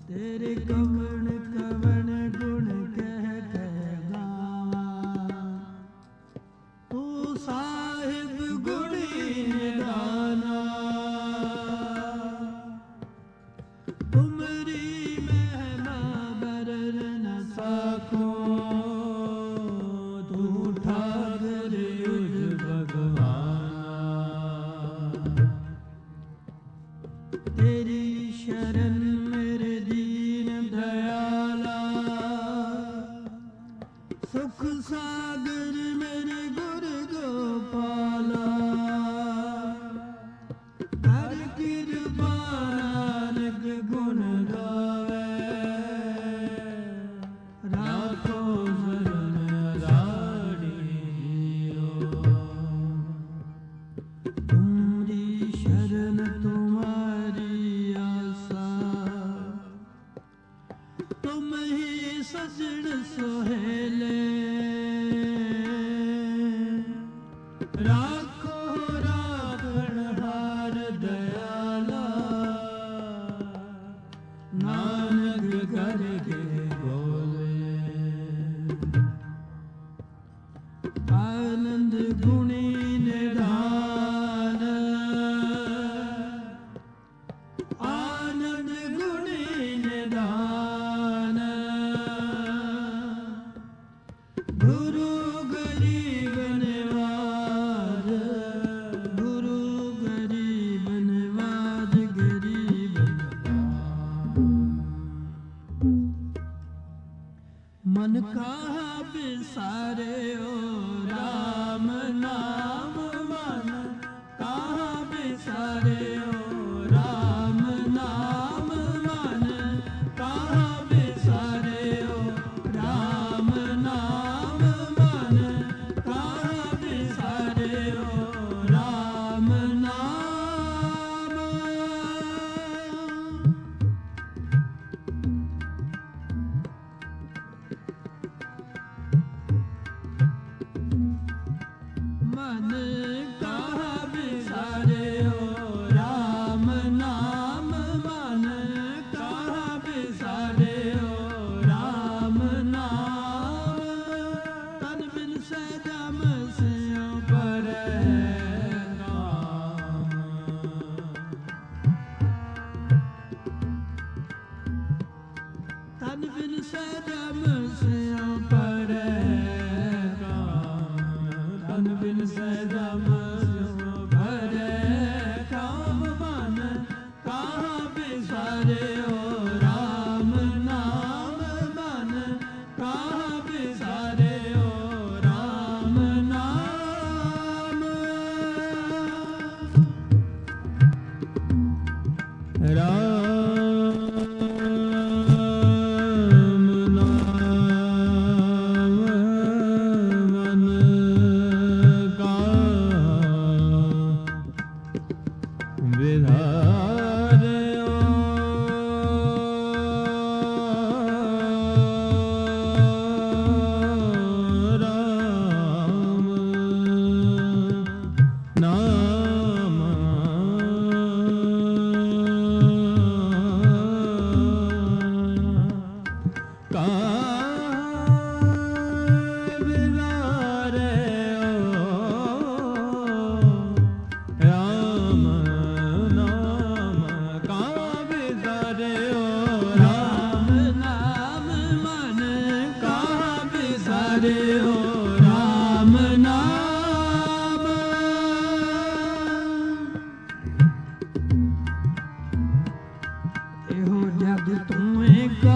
तेरे कवण कवण गुण कह कह गावा, तू साहिब गुणी निधाना। तुमरी महिमा बरर न साको, तू ठाकर युज भगवाना। तेरी शरण मेरे दीन दयाला, सुख सागर मेरे गुरु गोपाला। हर कृपा नानक गुण गावे, राखो शरण आधारी जियो। तुमरी शरण तुम्हारी आसा, तुम ही सजन सोहेले। राखो राखण हार दयाला, नानक करके बोले। आनंद गुणी निधान, आनंद गुणी निधान। गुरु गरीब निवाज, गुरु गरीब निवाज, गरीब निवाज। मन कहा बिसारे ओ राम नाम, मन कहा बिसारे ओ राम नाम। मन कहा बिसारे ओ राम नाम, मन कहा बिसारे ओ राम नाम। मन कहा बिसारे ओ राम नाम, मन कहा बिसारे ओ राम नाम। तन बिन सजम सियो पर काम, तन बिन सजम सियो पर काम। तन बिन सजम सियो पर काम, मन कहा बिसारे ओ राम नाम। मन कहा बिसारे ओ राम नाम। राम नाम मन का विधारे राम नाम का विधारे राम नाम का विधारे राम नाम। मन का विधारे राम नाम। एहो जग तुम्हें का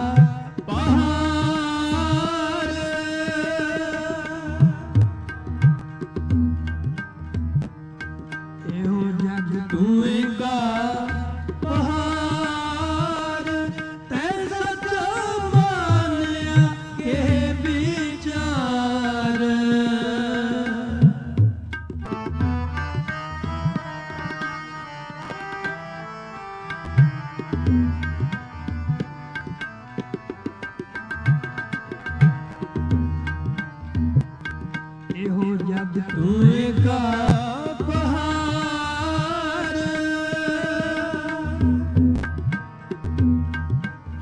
पहाड़, एहो जग तुम्हें का पहाड़। तैसा तो मानिया के विचार, एहो जग तुम्हें का पहाड़।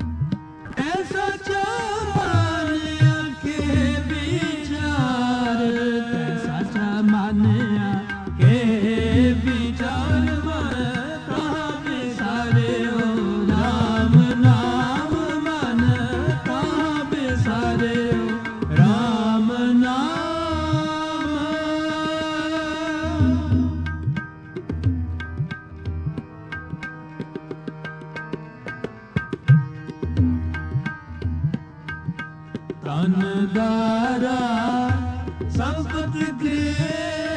ਧਨ ਦਾਰਾ ਸੰਪਤ ਗ੍ਰਹਿ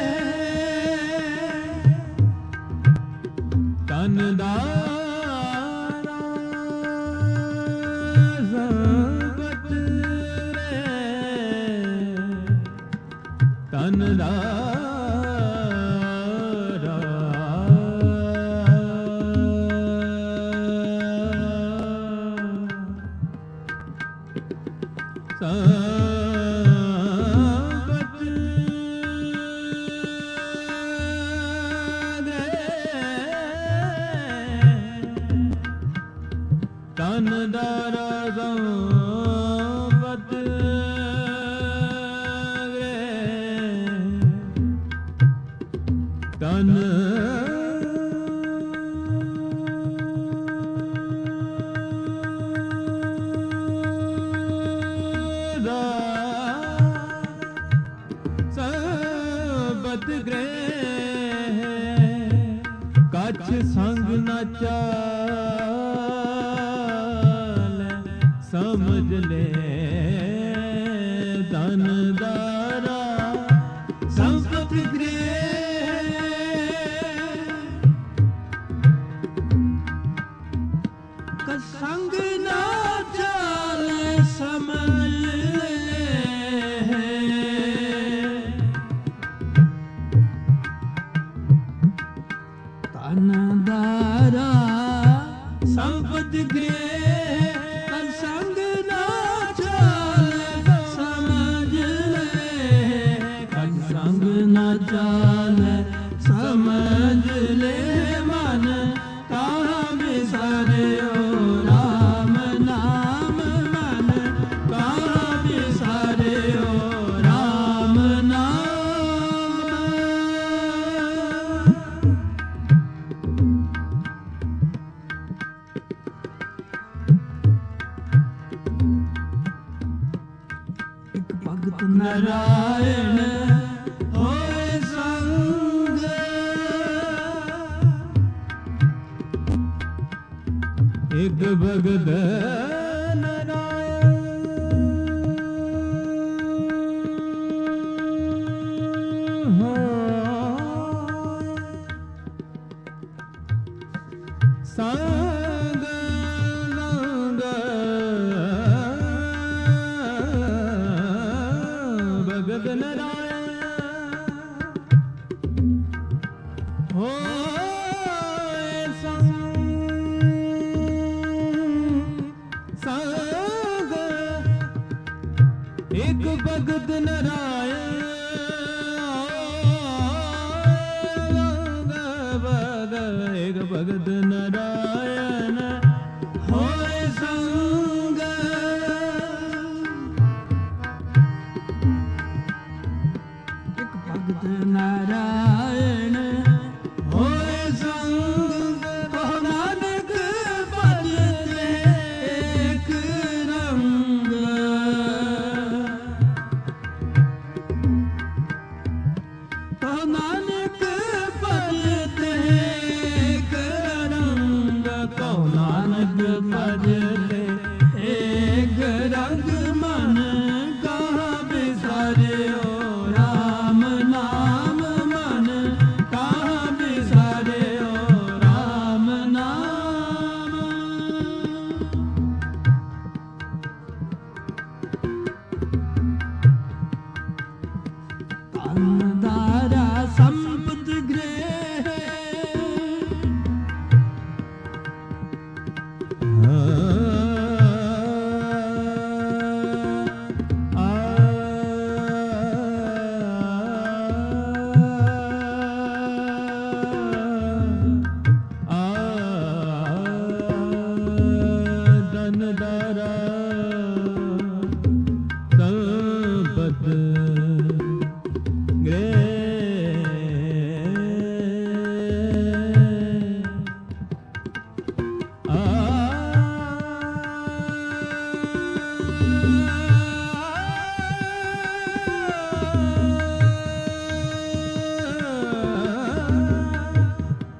ਧਨ ਦਾਰਾ ਸੰਪਤ ਧਨ ਦਾਰਾ ਸੰਪਤ ਧਨ ਦਾਰਾ ਸੰਪਤ ਧਨ ਸੰਪਤ ਗ੍ਰਹਿ ਕਛ ਸੰਗ ਨ ਚਾਲੈ ਸਮਝ ਲੈ ਧਨ ਦਾਰਾ ਸੰਪਤ ਗ੍ਰਹਿ ਕਛ ਸੰਗ ਨ ਚਾਲੈ ਸਮਝ ਧਨ ਦਾਰਾ ਸੰਪਤ ਗ੍ਰਹਿ ਕਛ ਸੰਗ ਨਾ ਚਾਲੈ ਸਮਝ ਲੈ ਕਛ ਸੰਗ ਨਾ ਚਾਲੈ ਸਮਝ ਲੈ ਮਨ ਕਾਹਾ ਵਿਸਾਰਿਓ ਰਾਮ ਨਾਮ ਮਨ ਕਾਹਾ ਵਿਸਾਰਿਓ ਰਾਮ ਨਾਮ ਇੱਕ ਭਗਤ ਨਾਰਾਇਣ ਹੋਏ ਸੰਗ ਇੱਕ ਭਗਤ ਨਾਰਾਇਣ ਸੰਗ ਸੰਗ ਭਗਤ ਨਾਰਾਇਣ ਹੋਏ ਸੰਗ ਇੱਕ ਭਗਤ ਨਾਰਾਇਣ ਇੱਕ ਭਗਤ ਨਾਰਾਇਣ ਹੋਏ ਸੰਗ ਇੱਕ ਭਗਤ ਨਾਰਾਇਣ ਹੋਏ ਸੰਗ ਕਹੋ ਨਾਨਕ ਭਜ ਤੇ ਏਕ ਰੰਗ ਕਹੋ ਨਾਨਕ ਭਜ ਤੇ ਏਕ ਰੰਗ ਕਹੋ ਨਾਨਕ ਭਜ ਤੇ ਏਕ ਰੰਗ ਮਨ ਕਾਹਾ ਵਿਸਾਰਿਓ ਰਾਮ ਨਾਮ ਮਨ ਕਾਹਾ ਵਿਸਾਰਿਓ ਰਾਮ ਨਾਮ ਧਨ ਦਾਰਾ ਸੰਪਤ ਗ੍ਰਹਿ ਧਨ ਦਾਰਾ ਸੰਪਤ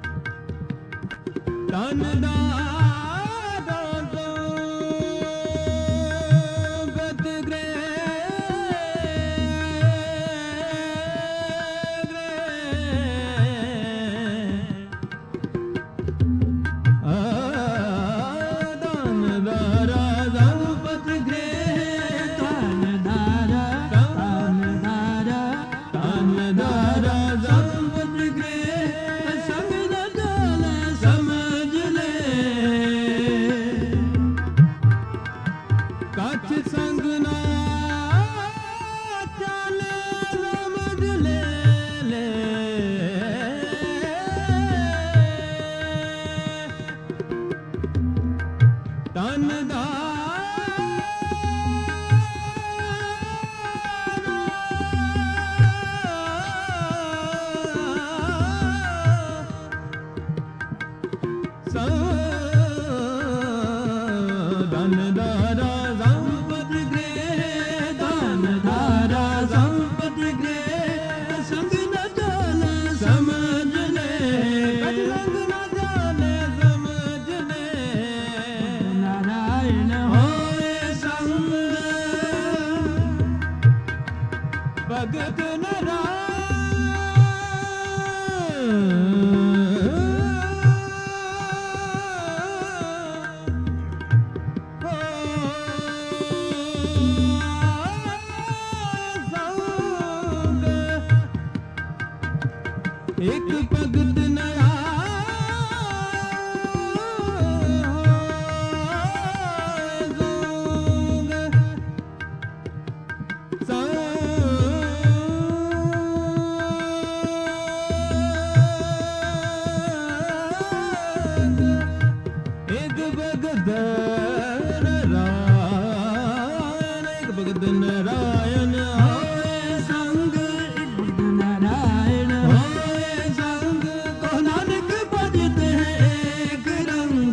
ਧਨ ਦਾਰਾ ਧਾਰਾ ਸੰਪਤ ਗ੍ਰਹਿ ਧਨ ਧਾਰਾ ਸੰਪਤ ਗ੍ਰਹਿ ਸੰਗ ਨ ਜਾਣੇ ਸਮਝ ਲੈ ਕਜ ਸੰਗ ਨ ਜਾਣੇ ਸਮਝ ਲੈ ਨਾਰਾਇਣ ਹੋਏ ਸੰਗ ਭਗਤ ਇੱਕ ਭਗਤ ਨਾਰਾਇਣ ਹੋਏ ਸੰਗ ਇੱਕ ਨਾਰਾਇਣ ਹੋਏ ਸੰਗ ਕੋ ਨਾਨਕ ਭਜਤੇ ਏਕ ਰੰਗ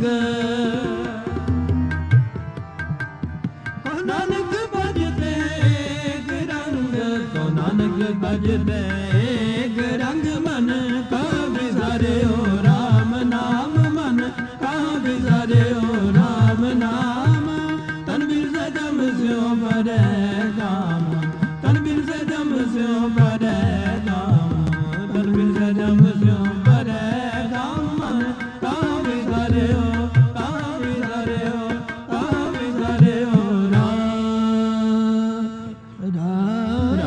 ਕੋ ਨਾਨਕ ਭਜਤੇ ਏਕ ਰੰਗ ਕੋ ਨਾਨਕ ਭਜਤੇ ਏਕ ਰੰਗ ਮਨ ਕਾ ਵਿਸਾਰਿਓ ਰਾਮ ਨਾਮ ਮਨ ਕਾ ਵਿਸਾਰਿਓ ਰਾਮ ਨਾਮ ਤਨ ਬਿਨ ਜਮ ਸਿਓ ਭਰੇ ਕਾਮ ਤਨ ਬਿਨ ਜਮ ਸਿਓ ਭਰੇ ਕਾਮ ਤਨ ਬਿਨ ਜਮ ਸਿਓ ਭਰੇ ਕਾਮ ਮਨ ਕਾ ਵਿਸਾਰਿਓ ਕਾ ਵਿਸਾਰਿਓ ਕਾ ਵਿਸਾਰਿਓ ਰਾਮ ਰਾਮ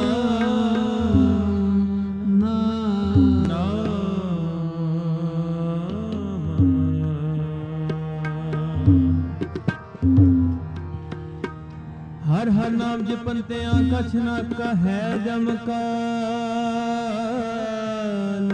ਹਰ ਹਰ ਨਾਮ ਜਪੰਤਿਆਂ ਕਛ ਨਾ ਕਹੈ ਜਮ ਕਾਲ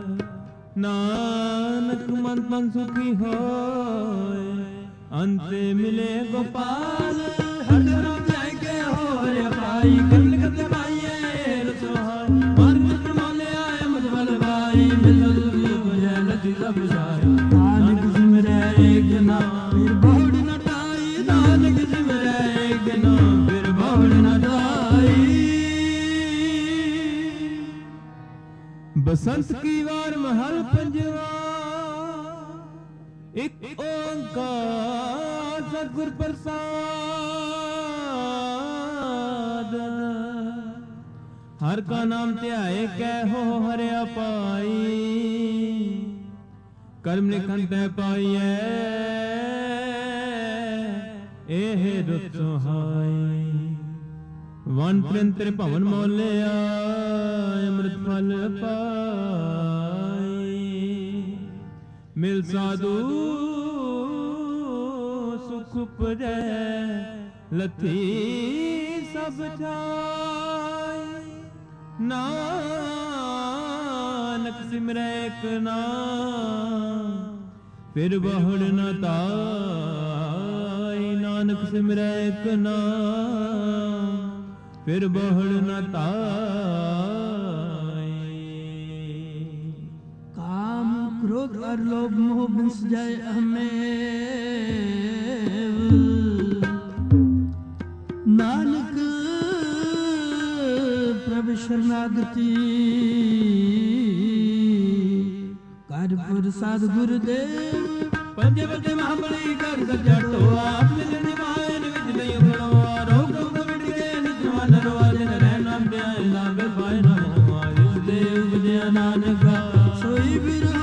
ਨਾਨਕ ਮਨ ਤਨ ਸੁਖੀ ਹੋਏ ਅੰਤੇ ਮਿਲੇ ਗੋਪਾਲ ਹਰ ਨਾਮ ਲੈ ਕੇ ਹੋਏ ਭਾਈ ਕਲ ਕਤ ਪਾਈਏ ਰਸੋਹਾਈ ਮਨ ਪ੍ਰਮਾਲੇ ਆਏ ਮਜਵਲ ਭਾਈ ਮਿਲ ਸੁਜੈ ਲਤੀ ਸਭ ਸਾਈ ਨਾਨਕ ਸਿਮਰੈ ਏਕ ਨਾਮ ਫਿਰ ਬਹੁੜ ਨ ਟਾਈ ਨਾਨਕ ਸਿਮਰੈ ਏਕ ਨਾਮ ਫਿਰ ਬਹੁੜ ਨ ਟਾਈ ਬਸੰਤ ਕੀ ਵਾਰ ਮਹਲ ਪੰਜਵਾ ਇੱਕ ਓੰਕਾਰ ਸਤਿਗੁਰ ਪ੍ਰਸਾਦ ਹਰ ਕਾ ਨਾਮ ਧਿਆਏ ਕਹਿ ਹੋ ਹਰਿਆ ਪਾਈ ਕਰਮ ਲਿਖਨ ਤੈ ਪਾਈਐ ਇਹ ਰੁਤ ਸੁਹਾਈ ਵਨ ਤ੍ਰਿੰਤਰ ਭਵਨ ਮੋਲਿਆ ਅੰਮ੍ਰਿਤ ਫਲ ਪਾਈ ਮਿਲ ਸਾਧੂ ਸੁਖ ਉਪਜੈ ਲਥੀ ਸਭ ਛਾਈ ਨਾਨਕ ਸਿਮਰੈ ਏਕ ਨਾਮ ਫਿਰ ਬਹੁੜ ਨ ਤਾਈ ਨਾਨਕ ਸਿਮਰੈ ਏਕ ਨਾਮ ਫਿਰ ਬਹੁੜ ਨ ਤਾਈ ਕਾਮ क्रोध और लोभ मोह बिंस जाए हमें नानक प्रभु शरणागति कारपुर साध गुरुदेव पंजे बजे महाबली कर सजा टोआ मिल निभाए विच नहीं बड़ोआ रोग रोग मिट गए निज मन रवाजन रहना ध्यान लागे पाए ना मोआ जिस देव बजया नानक सोई बिरहा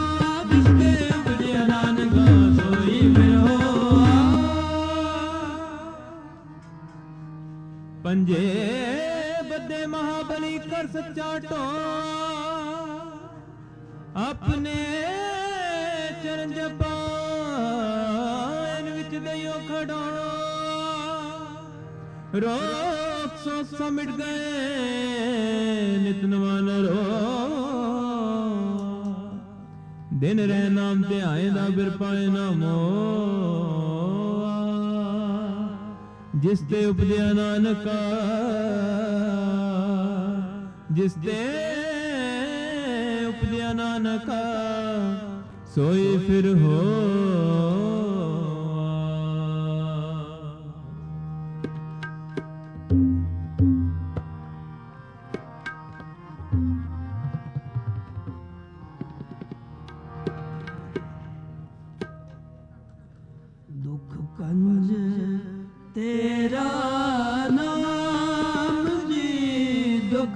पंजे बदे महाबली कर सच्चा टो अपने चरण जपान विच दइयो खड़ाणो रोग सो मिट गए नित नवान रो दिन रह नाम ध्याए दा बिर पाए ना मोआ जिस ते उपजया नानका जिस ते उपजया नानका सोई फिर हो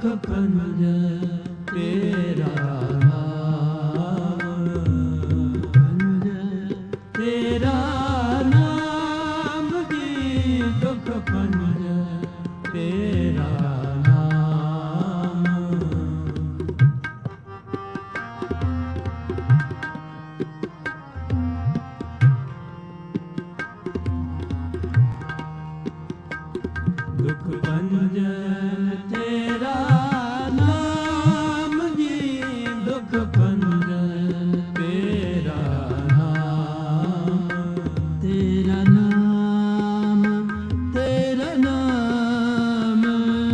दुख पंज तेरा नाम पंज तेरा नाम जी दुख पंज तेरा नाम दुख पंज तेरा नाम जी दुख पंज तेरा नाम तेरा नाम तेरा नाम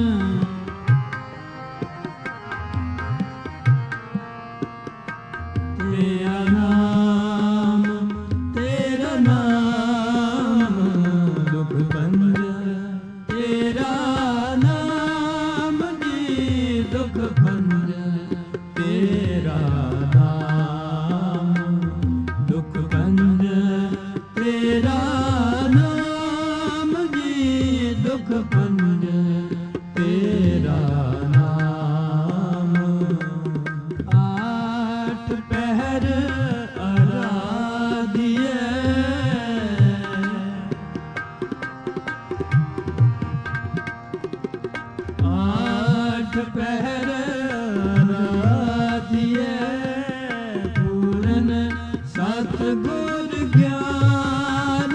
तेरा नाम तेरा नाम दुख पंज तेरा नाम जी दुख पंज तेरा नाम दुख पंज तेरा नाम जी दुख पंज तेरा नाम आठ पहर आराधिए आठ पहर आराधिए पूरन सतगुर ज्ञान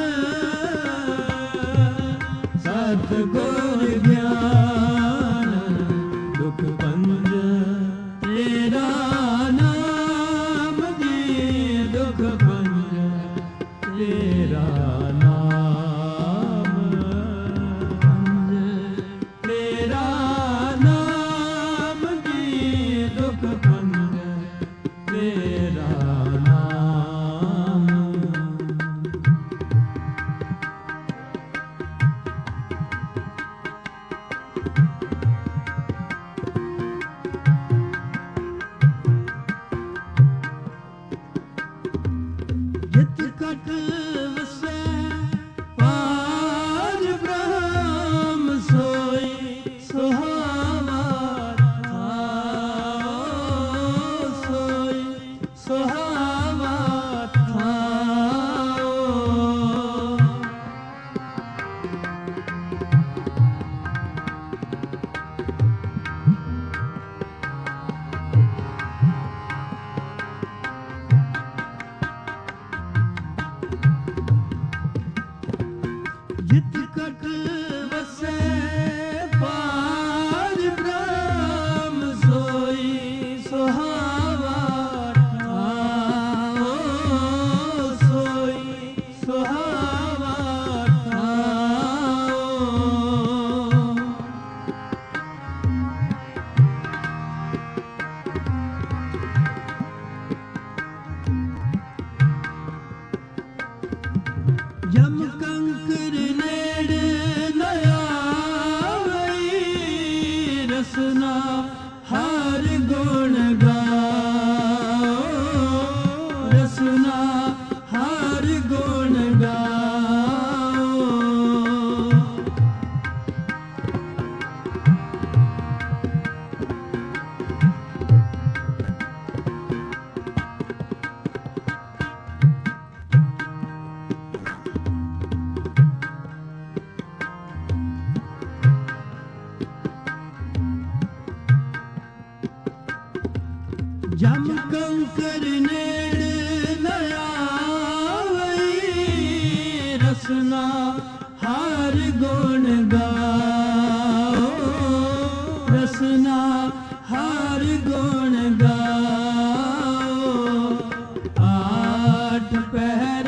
सतगुर ज्ञान दुख पंज तेरा नाम जी दुख पंज तेरा नाम पंज तेरा नाम जी दुख पंज तेरा नाम जित कट वसै पार ब्रह्म सोई सुहावा थाओ सोई सुहावा थाओ जित कट वसै पार ब्रह्म सोई सुहावा थाओ सोई सुहावा थाओ जम कंकर नेड़ न आवई रसना हर गुण गाओ रसना हर गुण गाओ जम कंकर नेड़ न आवई रसना हर गुण गाओ रसना हर गुण गाओ आठ पहर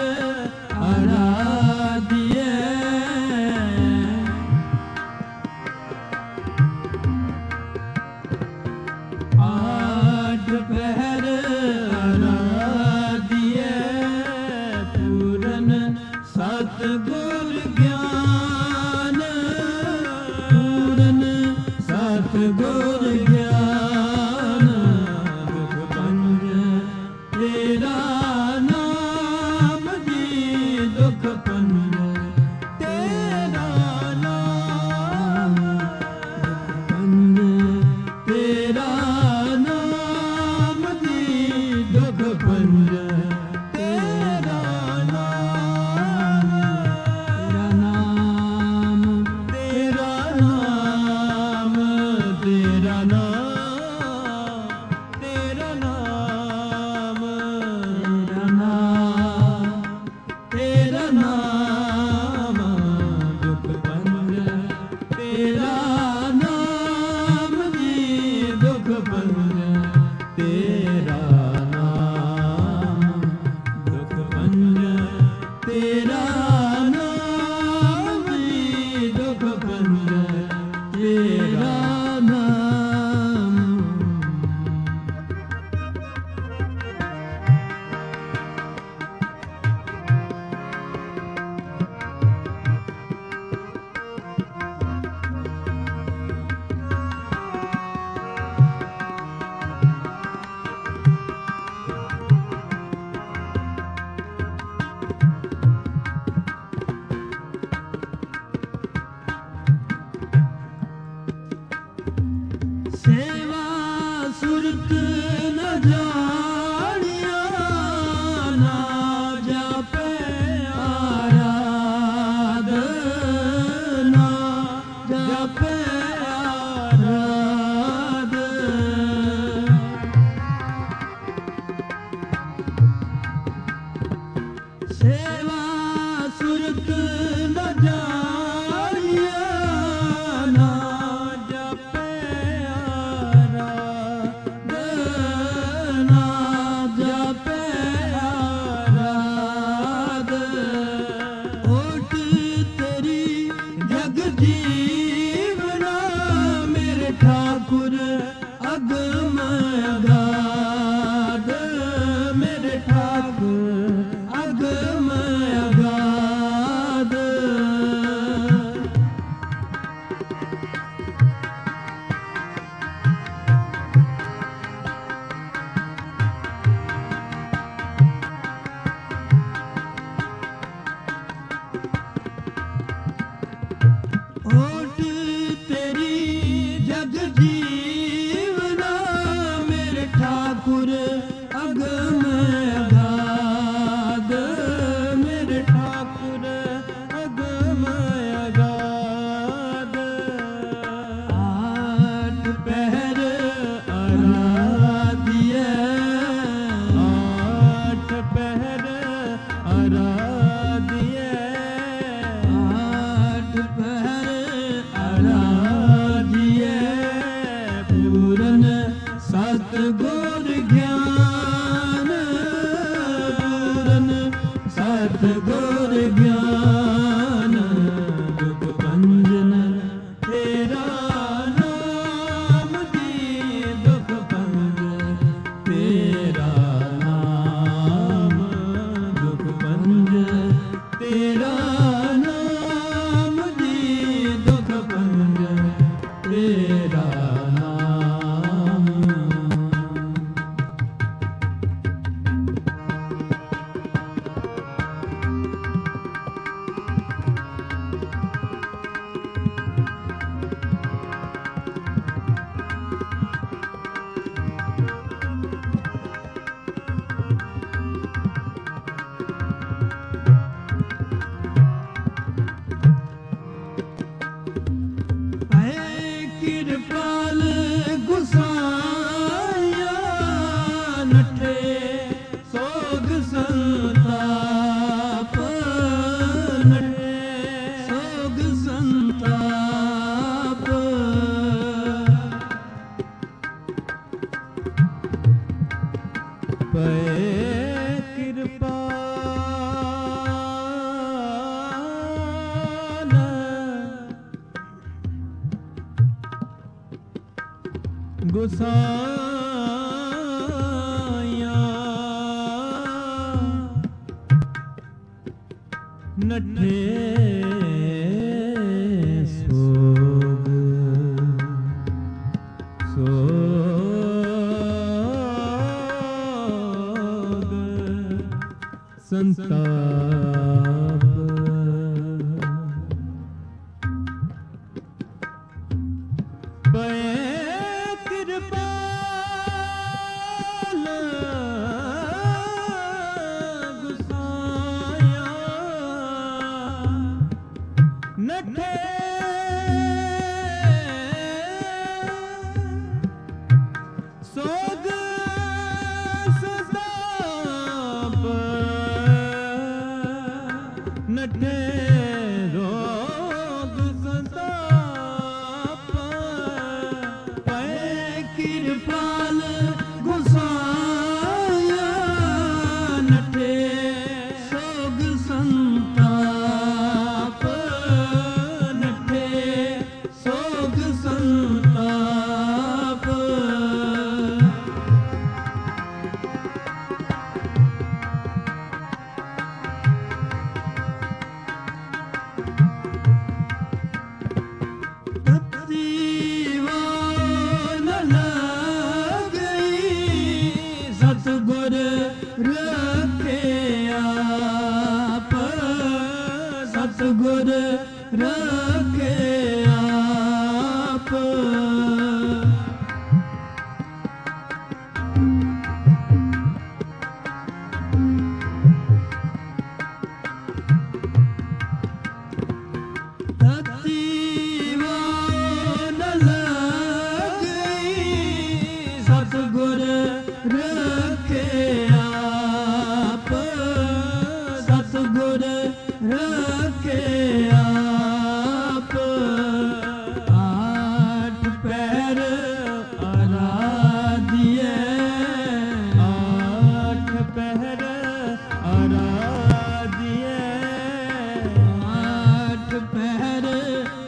आराधिए आठ पहर जग जीवना मेरे ठाकुर अगम अगाध मेरे ठाकुर अगम अगाध ओट तेरी जग जीवना मेरे ठाकुर अगम अगाध मेरे ठाकुर अगम अगाध आठ पहर आराधिए आठ पहर आराधिए आठ पहर आराधिए पूरन सतगुर ज्ञान पूरन सतगुर ज्ञान दुख भंजन तेरा नाम जी दुख भंजन तेरा नाम दुख भंजन तेरा नाम जी दुख भंजन तेरा नाम कृपाल गुसाया नठे सोग संताप नठे सोग संताप पै कृपाल गुसाया नठे सोग सोग संताप पै कृपाल गुसाया नठे सोग संताप नठे रोग संताप पै कृपाल गुसाया नठे सोग संताप नठे सोग संताप सतगुर रखे आप सतगुर रखे आप सतगुर रखे आप सतगुर रखे आप आठ पैर आराधिए आठ पैर आराधिए आठ पैर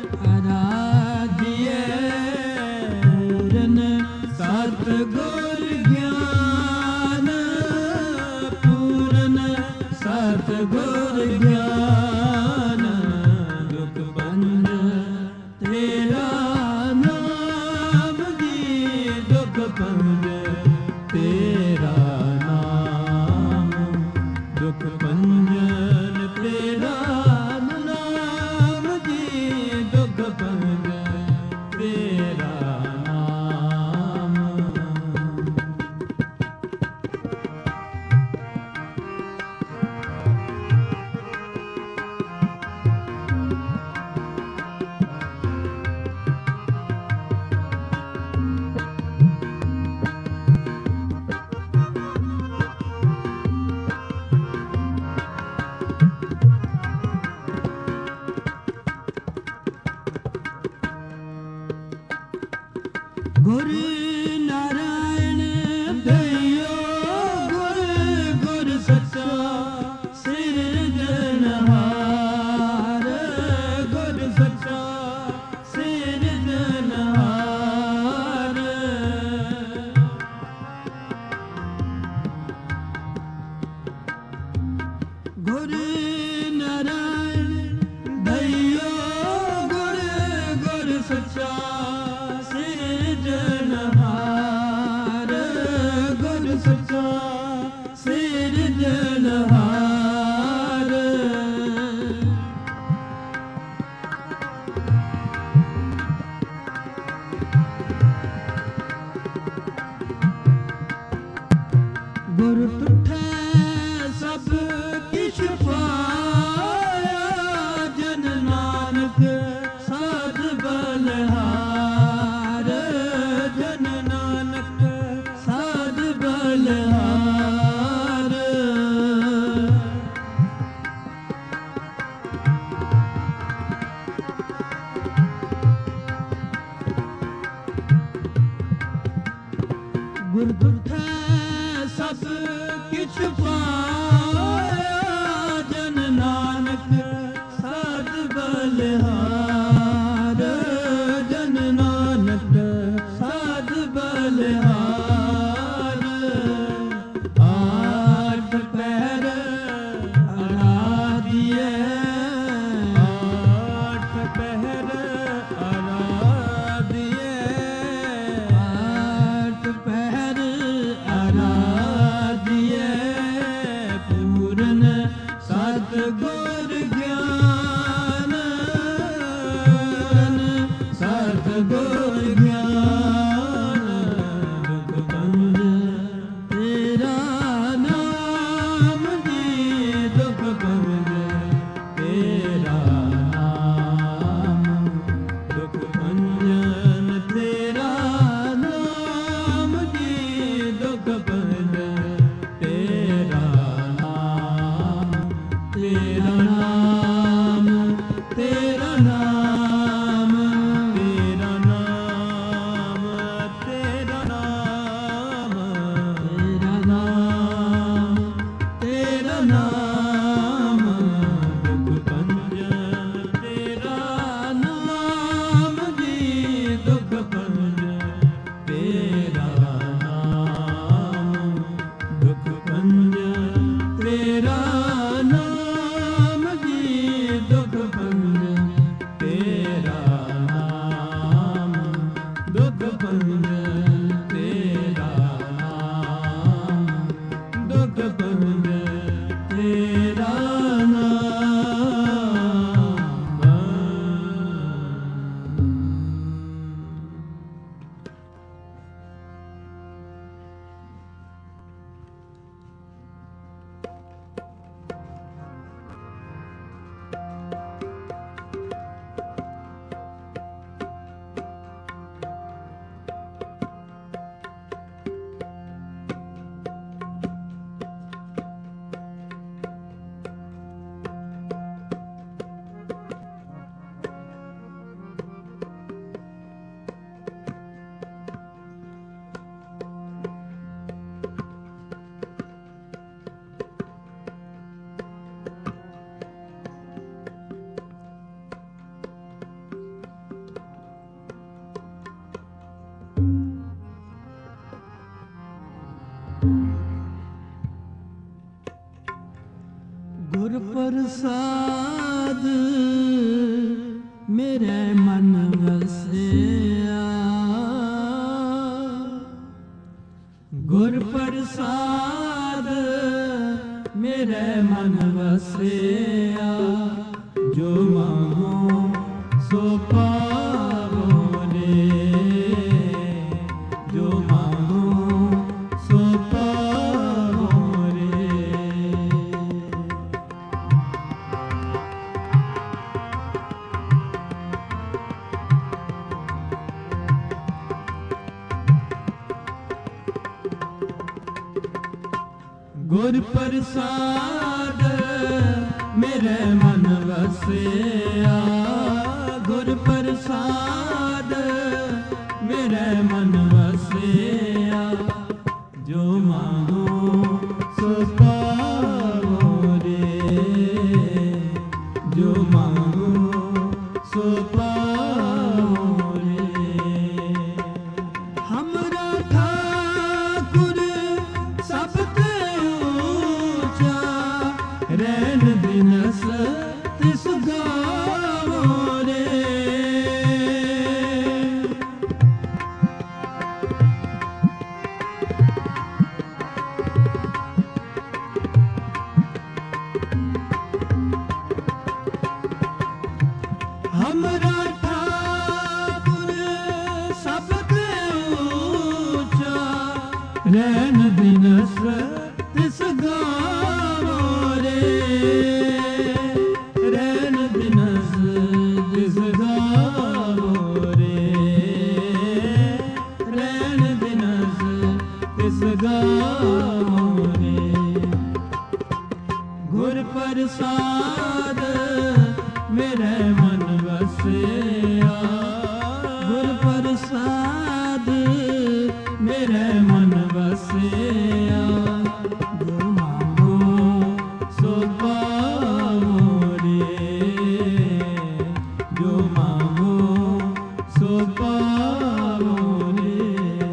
ਗੁਰ ਨਾਰਾਇਣ ਦਇਓ ਗੁਰ ਗੁਰ ਸੱਚਾ ਸਿਰਜਣਹਾਰ ਗੁਰ ਸੱਚਾ ਸਿਰਜਣਹਾਰ ਗੁਰ ਨਾਰਾਇਣ ਦਇਓ ਗੁਰ ਗੁਰ ਸੱਚਾ ਸਿਰਜਣਹਾਰ ਗੁਰ ਸੱਚਾ ਸਿਰਜਣਹਾਰ ਗੁਰ ਤੁਠੈ ਸਭ ਕਿਛ ਪਾਇਆ ਜਨ ਨਾਨਕ ਸਾਧ ਬਲਹਾਰ ਜਨ ਨਾਨਕ ਸਾਧ ਬਲਹਾਰ ਗੁਰ ਤੁਠੈ ਸਭ ਕਿਛ ਪਾਇਆ ਜਨ ਨਾਨਕ ਸਾਧ ਬਲਿਹਾਰ ਜਨ ਨਾਨਕ ਸਾਧ ਬਲਿਹਾਰ ਆਠ ਪਹਿਰ ਅਰਾਧਿਐ ਆਠ ਪਹਿਰ ਅਰਾਧਿਐ ਆਠ ਪਹਿਰ ਅਰਾਧਿਐ ਪੂਰਨ ਸਤਿਗੁਰ ਗਿਆਨ ਸਤਿਗੁਰ ਗਿਆਨ ਦੁਖ ਭੰਜ ਤੇਰਾ ਨਾਮ ਜੀ ਦੁਖ ਭੰਜ ਤੇਰਾ ਨਾਮ ਦੁਖ ਭੰਜਨ ਤੇਰਾ ਨਾਮ ਜੀ ਦੁਖ ਭੰਜ ਤੇਰਾ ਨਾਮ ਤੇਰਾ ਨਾਮ ਤੇਰਾ ਨਾਮ ਤੇਰਾ ਨਾਮ ਤੇਰਾ ਨਾਮ ਤੇਰਾ ਨਾਮ ਤੇਰਾ ਨਾਮ ਦੁਖ ਭੰਜਨ ਤੇਰਾ ਨਾਮ ਜੀ ਦੁਖ ਭੰਜਨ ਤੇਰਾ ਨਾਮ ਦੁਖ ਭੰਜਨ ਤੇਰਾ ਨਾਮ ਜੀ ਦੁਖ ਭੰਜਨ ਤੇਰਾ ਨਾਮ ਦੁਖ ਭੰਜਨ ਤੇਰਾ ਨਾਮ ਦੁਖ ਭੰਜਨ ਤੇਰਾ ਗੁਰ ਪ੍ਰਸਾਦ ਮੇਰੇ ਮਨ ਵਸਿਆ ਗੁਰ ਪ੍ਰਸਾਦ ਮੇਰੇ ਮਨ ਵਸਿਆ ਜੋ ਮੰਗੋ ਸੋ ਪਾਵੋ ਰੇ ਜੋ ਮੰਗੋ ਸੋ ਪਾਵੋ ਰੇ ਗੁਰ ਪ੍ਰਸਾਦ ਮੇਰੇ ਮਨ ਵਸਿਆ ਗੁਰ ਪ੍ਰਸਾਦ ਮੇਰੇ ਮਨ सो पाओ रे। हमरा ठाकुर सबते ऊंचा रैन दिनस तिस गावो रे। हमरा ठाकुर सबते ऊंचा रैन दिनस तिस गावो रे। रैन दिनस तिस गावो रे। रैन दिनस तिस गावो रे। गुर प्रसाद मेरे मन बसिया। गुर प्रसाद मेरे मन बसिया। जो मांगो सो पाओ रे। जो मांगो सो पाओ रे।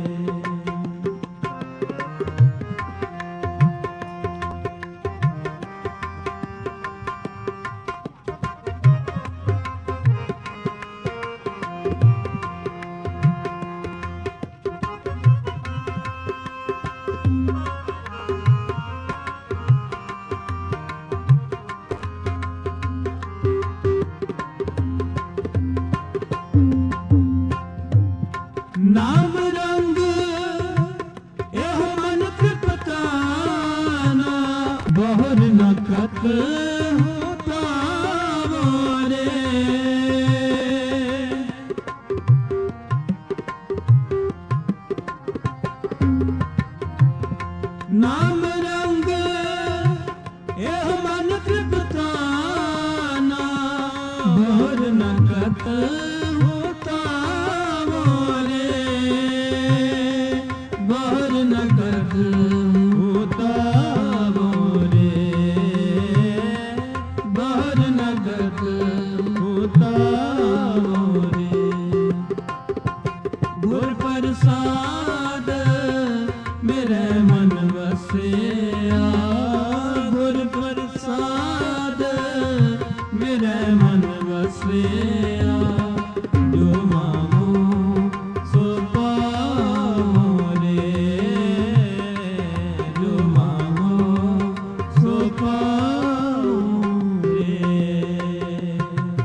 नाम रंग एह मन कृपताना बहुर नखत होता रे। नाम रंग एह मन कृपताना बहुर नखत होता रे। बहुर नखत होता रे। बहुर नखत होता रे। गुर प्रसाद मेरे मन बसिया। गुर प्रसाद मेरे मन बसिया। जो मांगो सो पाओ रे। जो मांगो सो पाओ रे।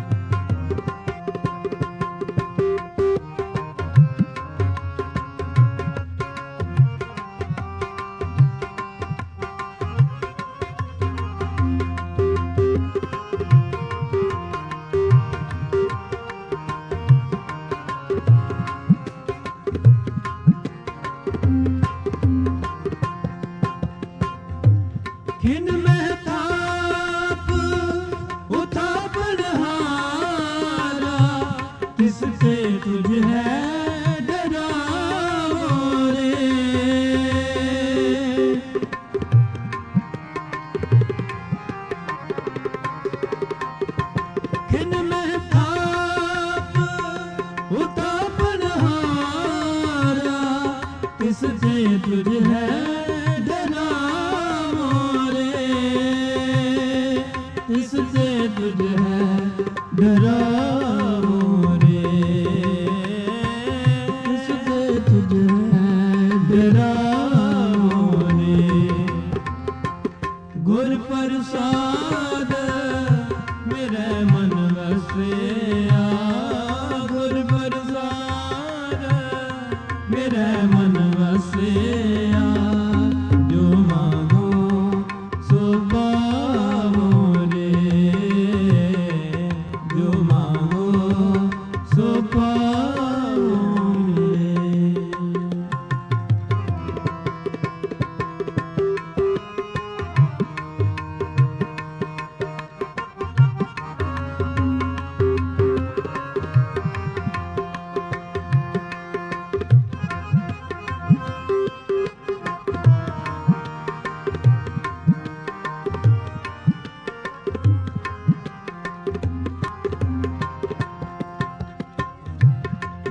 खिन में थाप उठापन हारा किससे तुझ है डराओ रे। खिन में थाप उठापन हारा किससे तुझ है डराओ रे। किससे तुझ है डराओ रे। किससे तुझ है डराओ रे। गुर प्रसाद मेरे मन बसिया। गुर प्रसाद मेरे मन बसिया।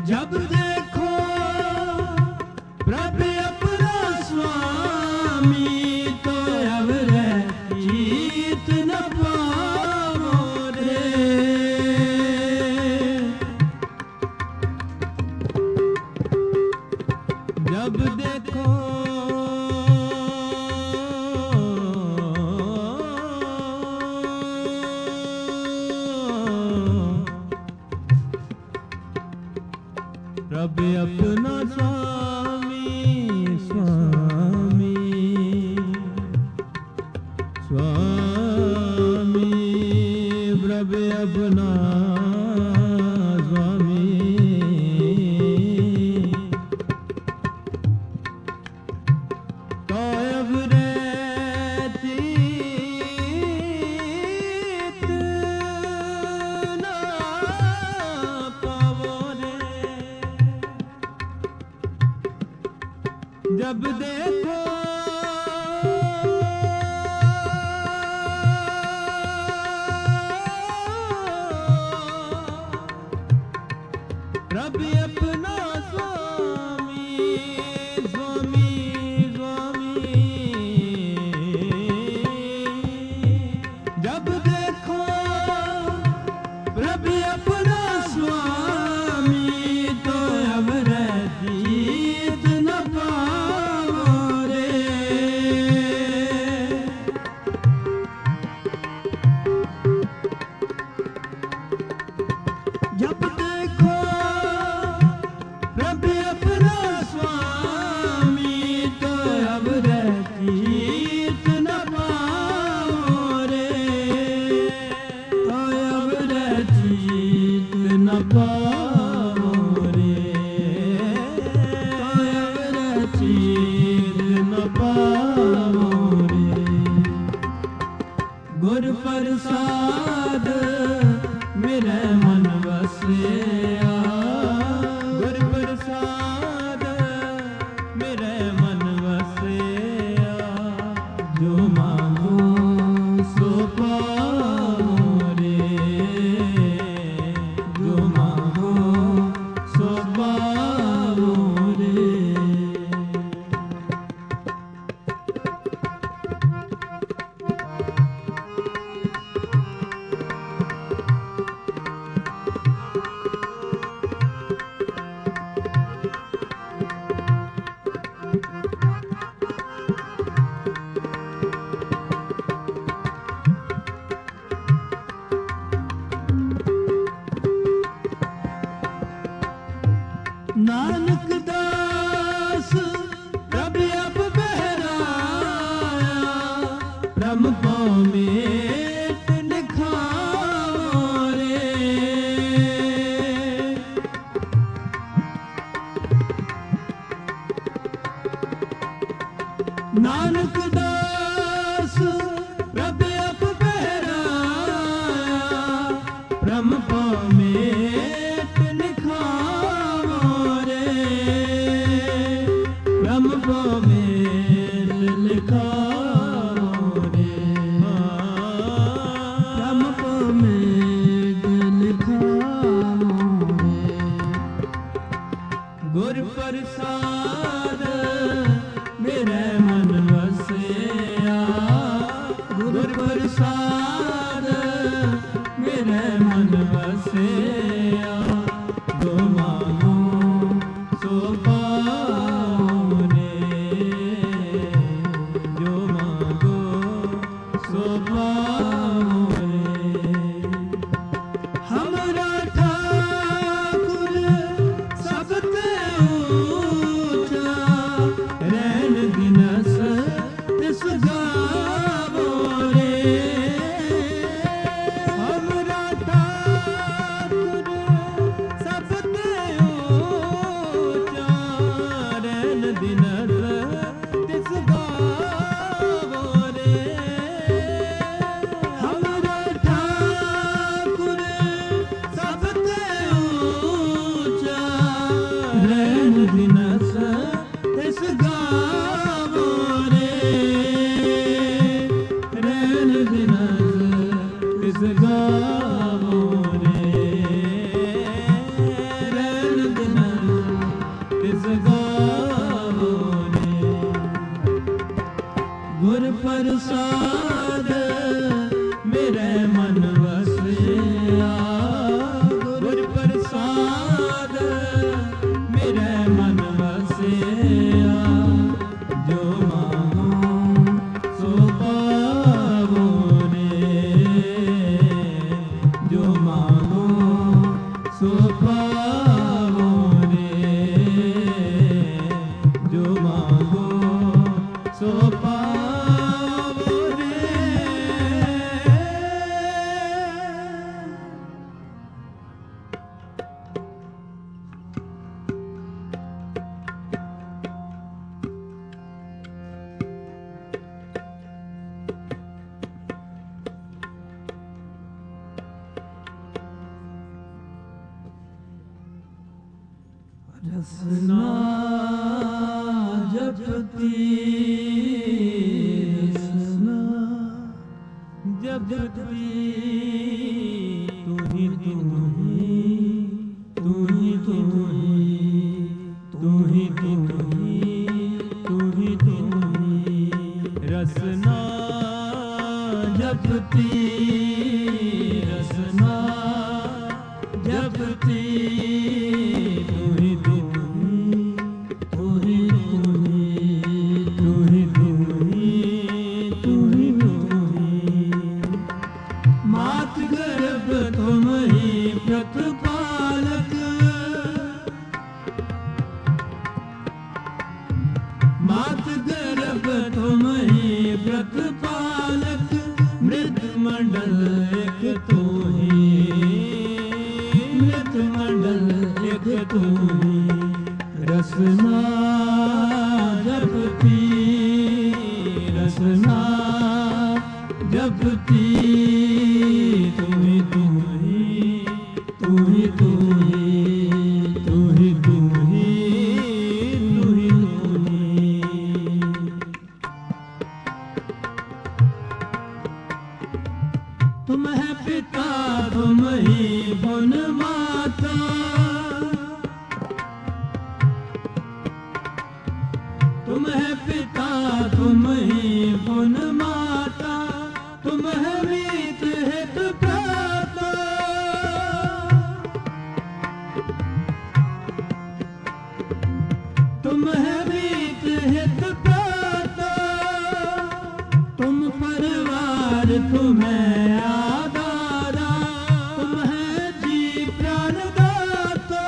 जब देखो प्रभु अपना स्वामी तो अवरे जीत न पावो रे। जब देखो प्रभु अपना स्वामी स्वामी स्वामी प्रभु अपना स्वामी तो अब रहती ना पावो रे। जब देखो प्रभु अपना स्वामी स्वामी स्वामी जब देखो प्रभु अपना स्वामी तो अब जीत न पावो रे। जब देखो प्रभु अपना स्वामी तो अब जीत न पावो रे। तो अब जीत न पावो रे। तो अब जीत न पावो रे। गुर प्रसाद मेरे मन बसिया गुर प्रसाद मेरे मन बसिया जो मांगो सो पाओ रे। जो मांगो सो पाओ रे। नानक दास प्रभु अब बहराया ब्रह्म को मेट दिखाओ रे। नानक दास प्रभु अब बहराया ब्रह्म को मेट दिखाओ रे। ब्रह्म को मेल लिखाओ रे। ब्रह्म को मेल लिखाओ रे। गुर प्रसाद मेरे मन बसिया गुर प्रसाद मेरे मन बसिया जो मांगो सो पाओ रे। जो मांगो सो पाओ रे। हमरा ठाकुर सबते ऊंचा पाओ रे, जो मांगो सो पाओ रे। रसना जपती, रसना जपती, तू ही तू ही, तू ही तू ही, तू ही तू ही, तू ही तू ही। रसना जपती, रसना जपती, मात गर्भ तुम ही प्रतिपालक, मृत मंडल एक तू ही, मृत मंडल एक तू ही। रसना जपती, रसना जपती, तू ही तू ही, तू ही तू ही, तू ही तू ही, तू ही तू ही। तुम है पिता तुम ही भुवन माता, तुम है पिता तुम ही भुवन माता, तुम है मीत हित प्राता। तुम है मीत हित प्राता, तुम परिवार तुम्हें आधारा, तुम है जी प्राणदाता।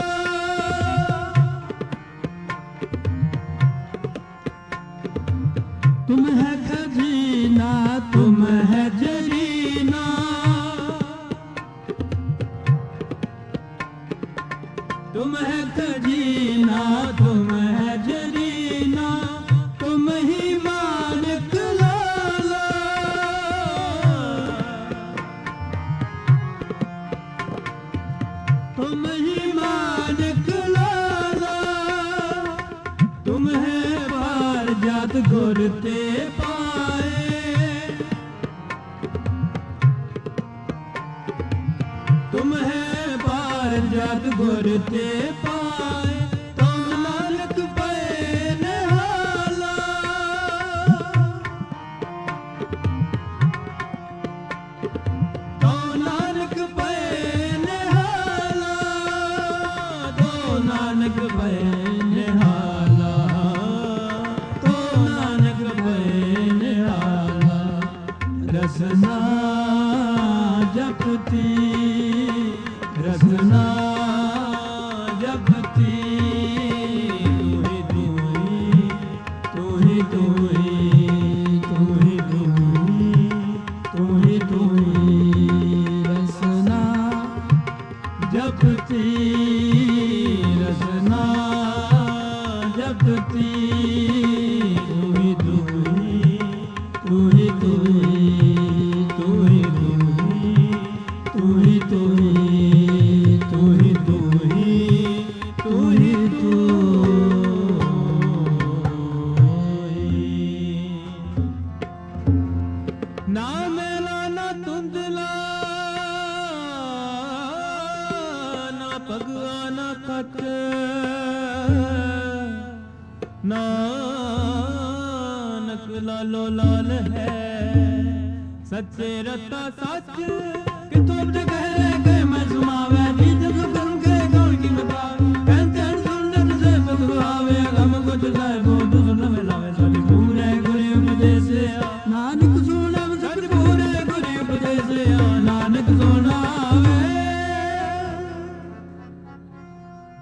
तुम है खजीना तुम है जरीना, तुम है खजीना तुम है जरीना, तुम ही मालिक लाला। तुम ही मालिक लाला, तुम है पार जात गुरते पाए, तुम है पार जात गुरते पाए, तुम नानक पे निहाला। तो नानक पे निहाला, तो नानक पे निहाला, तो नानक पे निहाला। रसना जपती, रसना जपती, तू ही तू ही, तू ही तू ही, तू ही तू ही, तू ही तू ही। रसना जपती, रसना जपती, तू ही तू ही, तू ही तू ही, तू ही तू ही, तू ही तू ही, तू ही तू ही, तू ही तू ही। ना मेला ना धुंधला, ना पगवा ना कट, नानक लालो लाल है सच्चे रता सच। कि तुम जगह रह गए मैं सुनावे, जी जग करूं के गौर की बतावे, कहते हैं सुनने से बदलावे, हम कुछ जाए वो दुश्मन में लावे। सभी पूरे गुरु उपदेश नानक सुना, सभी पूरे गुरु उपदेश नानक सुनावे।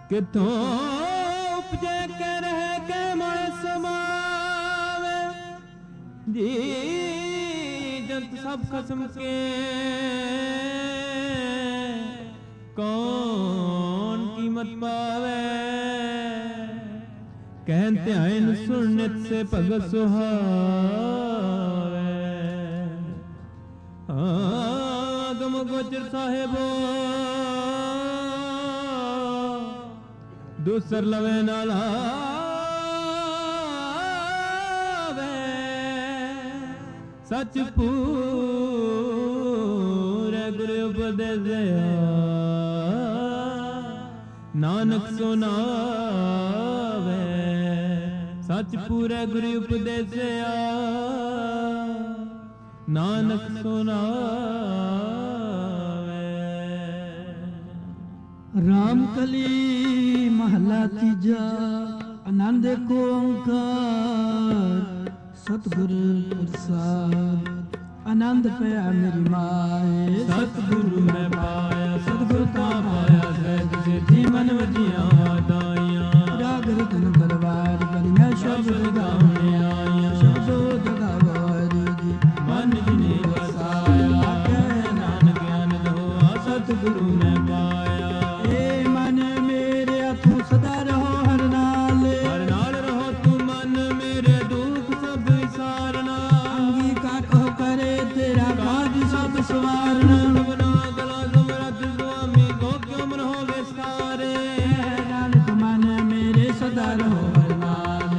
ਕਿਥੋਂ ਉਪਜੇ ਕੇ ਰਹਿ ਕੇ ਮਨ ਸਮਾਵੇ ਜੀ ਜੰਤ ਸਭ ਖਸਮ ਕੇ ਕੌਣ ਕੀਮਤ ਪਾਵੇ ਕਹਿਨ ਧਿਆਨ ਸੁਣ ਨਿਤ ਸੇ ਭਗਤ ਸੁਹਾਵੇ ਆਗਮ ਗੋਚਰ ਸਾਹਿਬੋ ਦੂਸਰ ਲਵੇ ਨਾਲ ਆਵੇ ਸੱਚ ਪੂਰੇ ਗੁਰੂ ਉਪਦੇਸਿਆ ਨਾਨਕ ਸੁਨਾਵੇ ਸੱਚ ਪੂਰੇ ਗੁਰੂ ਉਪਦੇਸਿਆ ਨਾਨਕ ਸੁਨਾਵੇ। ਰਾਮ ਕਲੀ ਮਹਲਾ ਤੀਜਾ ਆਨੰਦ ਕੋ ਓੰਕਾਰ ਸਤਿਗੁਰ ਪ੍ਰਸਾਦ ਆਨੰਦ ਪਿਆ ਮੇਰੀ ਮਾਏ ਸਤਿਗੁਰੂ ਮੈਂ ਪਾਇਆ ਸਤਿਗੁਰ ਤਾਂ ਪਾਇਆ ਸਹਿਜ ਸਿੱਧੀ ਮਨ ਵਜੀਆਂ ਵਾਦਾਈਆਂ ਰਾਗ ਰਤਨ ਦਰਬਾਰ ਬਲੀਆਂ ਸ਼ਬਦ ਗਾਉਣੇ ਆਈਆਂ ਸ਼ਬਦੋ ਦਗਾਵਾਰੀ ਜੀ ਮਨ ਜਿਨੇ ਵਸਾਇਆ ਕਹਿ ਨਾਨਕ ਗਿਆਨ ਦੋਆ ਸਤਿਗੁਰੂ ਮੈਂ ਪਾਇਆ ਏ ਮਨ ਮੇਰੇ ਤੂੰ ਸਦਾ ਰਹੋ ਹਰ ਨਾਲ ਰਹੋ ਤੂੰ ਮਨ ਮੇਰੇ ਦੁੱਖ ਸਭ ਵਿਸਾਰਨਾ ਅੰਗੀ ਕਾ ਕੋ ਕਰੇ ਤੇਰਾ ਕਾਜ ਸਭ ਸਵਾਰਨਾ ਸਭਨਾ ਗਲਾ ਸਮਰੱਥ ਸੁਆਮੀ ਕੋ ਕਿਉ ਮਨ ਹੋ ਵਿਸਾਰੇ ਨਾਨਕ ਮਨ ਮੇਰੇ ਸਦਾ ਰਹੋ ਹਰ ਨਾਲ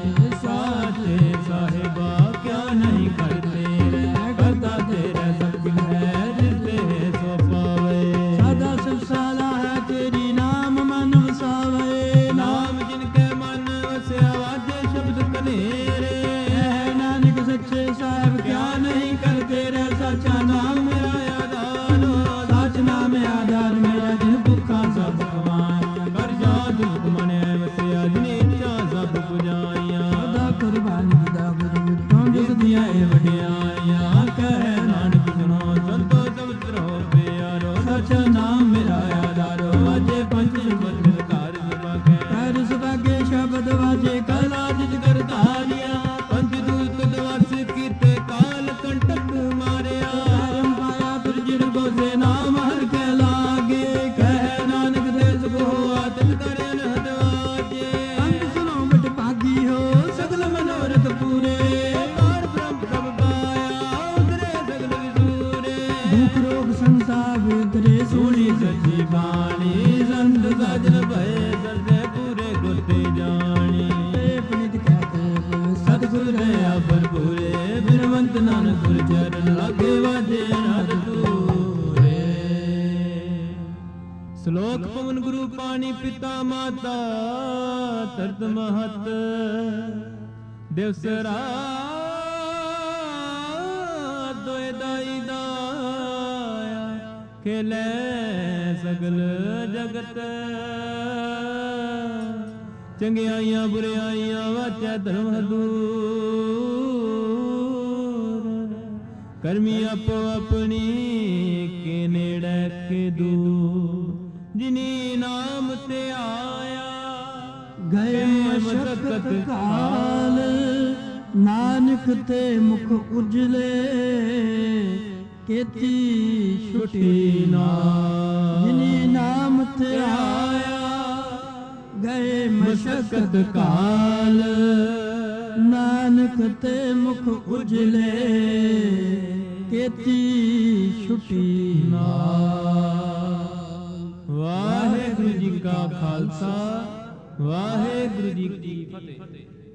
ਸਾਚੇ ਸਾਹਿਬਾ ਕਿਆ ਨਹੀਂ ਕਰਤੇ ਕਰਤਾ ਤੇਰਾ ਸਭ ਕੁਛ ਹੈ ਜਿਤੇ ਸੋ ਪਾਵੇ ਸਦਾ ਸੁਖ ਸਾਲਾ ਹੈ ਤੇਰੀ ਨਾਮ ਮਨ ਵਸਾਵੇ ਨਾਮ ਜਿਨ ਕੇ ਮਨ ਵਸਿਆ ਵਾਜੇ ਸ਼ਬਦ ਕਨੇਰੇ ਹੈ ਨਾਨਕ ਸੱਚੇ ਸਾਹਿਬ ਕਿਆ ਨਹੀਂ ਕਰਤੇ ਰਹਿ ਸੱਚਾ ਨਾਮ ਮੇਰਾ ਆਧਾਰ ਸੱਚ ਨਾਮ ਆਧਾਰ ਮੇਰਾ ਜਿਨ ਭੁੱਖਾ ਸਭ ਕਮਾਇਆ ਕਰ ਜਾ ਦੁਖ ਮਨਿ ਵਸਿਆ ਜਿਨੇ ਇੱਛਾ ਸਭ ਪੁਜਾਈਆਂ ਸਦਾ ਕੁਰਬਾਨੀ ਦਾ ਗੁਰੂ ਤੋਂ ਜਿਸ ਦੀਆਂ ਇਹ ਵਡਿਆਈਆਂ ਕਹਿ ਨਾਨਕ ਸੁਣੋ ਸੰਤੋ ਸਮਤ ਰਹੋ ਪਿਆਰੋ ਸੱਚਾ ਨਾਮ ਮੇਰਾ ਆਧਾਰ ਵਾਜੇ ਪੰਜ ਸ਼ਬਦ ਘਰ ਸੁਭਾਗੇ ਹਰ ਸੁਭਾਗੇ ਸ਼ਬਦ ਵਾਜੇ ਕਲਾ ਜਿਤ ਕਰਤਾਰਿਆ ਪੰਜ ਦੂਤ ਦਵਾਸ ਕੀਤੇ ਕਾਲ ਕੰਟਕ ਮਾਰਿਆ ਧਰਮ ਪਾਇਆ ਫਿਰ ਜਿਨ ਗੋਸੇ ਨਾਮ ਹਰ ਕੇ ਲਾਗੇ ਕਹਿ ਨਾਨਕ ਦੇਸ ਕੋ ਆਤਿਤ ਕਰੇ ਨਹਤ ਵਾਜੇ ਅੰਤ ਸੁਨੋ ਬਟ ਭਾਗੀ ਹੋ ਸਗਲ ਮਨੋਰਥ ਪੂਰੇ ਪਾਰ ਬ੍ਰਹਮ ਪ੍ਰਭ ਪਾਇਆ ਉਤਰੇ ਸਗਲ ਵਿਸੂਰੇ ਦੁਖ ਰੋਗ ਸੰਸਾਰ ਉਤਰੇ ਸੋਹਣੀ ਸੱਚੀ ਬਾਣੀ ਸੰਤ ਸਾਜਨ ਭਏ ਸਰਦੇ ਪੂਰੇ ਗੁਰਤੇ ਜਾਣੀ ਪਨਿਤ ਕਹਤੇ ਸਤਿਗੁਰ ਰਹਾ ਭਰਪੂਰੇ ਬਿਨਵੰਤ ਨਾਨਕ ਗੁਰ ਚਰਨ ਲਾਗੇ ਵਾਜੇ ਨਾਦ ਤੂਰੇ ਸ਼ਲੋਕ ਪਵਨ ਗੁਰੂ ਪਾਣੀ ਪਿਤਾ ਮਾਤਾ ਤਰਤ ਮਹਤ ਦਿਵਸ ਰਾਤ ਦੋਇ ਦਾਈ ਦਾਇਆ ਖੇਲੇ ਸਗਲ ਜਗਤ ਚੰਗਿਆਈਆਂ ਬੁਰਿਆਈਆਂ ਵਾਚੈ ਧਰਮ ਹਦੂਰ ਕਰਮੀ ਆਪੋ ਆਪਣੀ ਕੇ ਨੇੜੇ ਕੇ ਦੂਰ ਜਿਨੀ ਨਾਮ ਤੇ ਆਇਆ ਗਏ ਮਸ਼ਕਤ ਕਾਲ ਨਾਨਕ ਤੇ ਮੁਖ ਉਜਲੇ ਕੀਤੀ ਛੁਟੀ ਨਾਲ ਜਿਨੀ ਨਾਮ ਤੇ ਆਇਆ ਗਏ ਮਸ਼ਕਤ ਕਾਲ ਨਾਨਕ ਤੇ ਮੁਖ ਉਜਲੇ ਕੀਤੀ ਛੁਟੀ ਨਾਲ। ਵਾਹਿਗੁਰੂ ਜੀ ਕਾ ਖਾਲਸਾ ਵਾਹਿਗੁਰੂ ਜੀ ਕੀ ਫਤਿਹ।